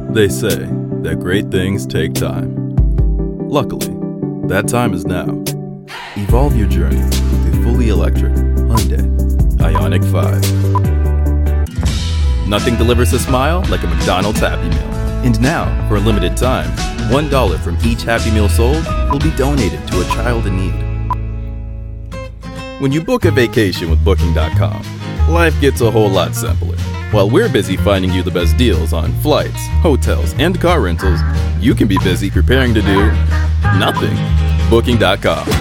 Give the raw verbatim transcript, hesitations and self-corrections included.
They say that great things take time. Luckily, that time is now. Evolve your journey with the fully electric Hyundai Ioniq five. Nothing delivers a smile like a McDonald's Happy Meal. And now, for a limited time, one dollar from each Happy Meal sold will be donated to a child in need. When you book a vacation with Booking dot com, life gets a whole lot simpler. While we're busy finding you the best deals on flights, hotels, and car rentals, you can be busy preparing to do nothing. Booking dot com.